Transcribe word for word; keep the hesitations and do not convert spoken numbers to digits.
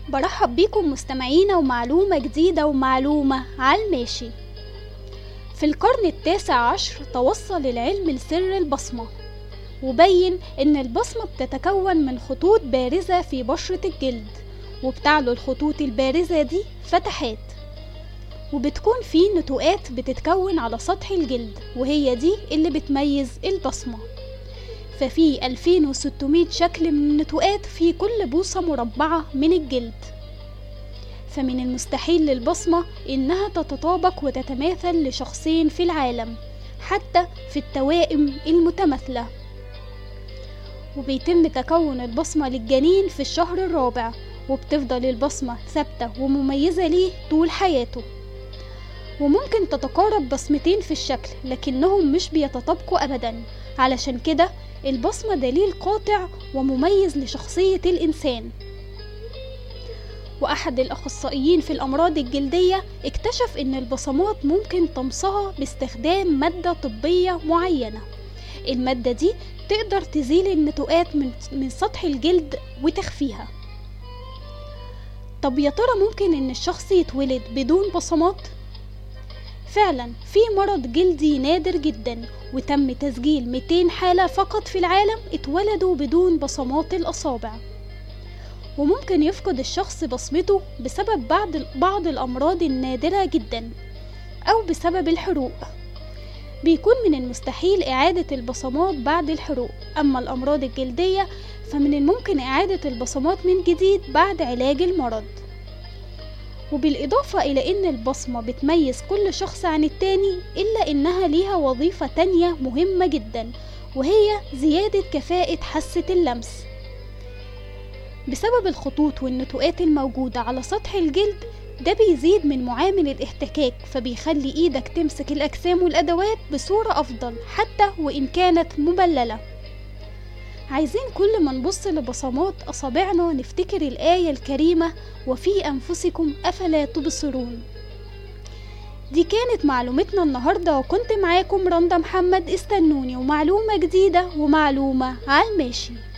برحب بيكم مستمعينا ومعلومة جديدة ومعلومة على الماشي. في القرن التاسع عشر توصل العلم لسر البصمة، وبين إن البصمة بتتكون من خطوط بارزة في بشرة الجلد، وبتعلو الخطوط البارزة دي فتحات، وبتكون في نتوءات بتتكون على سطح الجلد، وهي دي اللي بتميز البصمة. ففي ألفين وستمائة شكل من النتوءات في كل بوصة مربعة من الجلد. فمن المستحيل للبصمة إنها تتطابق وتتماثل لشخصين في العالم، حتى في التوائم المتماثلة. وبيتم تكون البصمة للجنين في الشهر الرابع، وبتفضل البصمة ثابتة ومميزة ليه طول حياته. وممكن تتقارب بصمتين في الشكل، لكنهم مش بيتطابقوا أبدا. علشان كده البصمة دليل قاطع ومميز لشخصية الإنسان. وأحد الأخصائيين في الأمراض الجلدية اكتشف إن البصمات ممكن طمسها باستخدام مادة طبية معينة. المادة دي تقدر تزيل النتوءات من من سطح الجلد وتخفيها. طب يا ترى ممكن إن الشخص يتولد بدون بصمات؟ فعلا في مرض جلدي نادر جدا، وتم تسجيل مئتين حالة فقط في العالم اتولدوا بدون بصمات الأصابع. وممكن يفقد الشخص بصمته بسبب بعض بعض الأمراض النادرة جدا، أو بسبب الحروق. بيكون من المستحيل إعادة البصمات بعد الحروق. أما الأمراض الجلدية فمن الممكن إعادة البصمات من جديد بعد علاج المرض. وبالإضافة إلى أن البصمة بتميز كل شخص عن التاني، إلا أنها ليها وظيفة تانية مهمة جدا، وهي زيادة كفاءة حاسة اللمس. بسبب الخطوط والنتوءات الموجودة على سطح الجلد، ده بيزيد من معامل الاحتكاك، فبيخلي إيدك تمسك الأجسام والأدوات بصورة أفضل حتى وإن كانت مبللة. عايزين كل ما نبص لبصمات أصابعنا نفتكر الآية الكريمة: وفي أنفسكم أفلا تبصرون. دي كانت معلومتنا النهاردة، وكنت معاكم رندا محمد. استنوني ومعلومة جديدة ومعلومة على الماشي.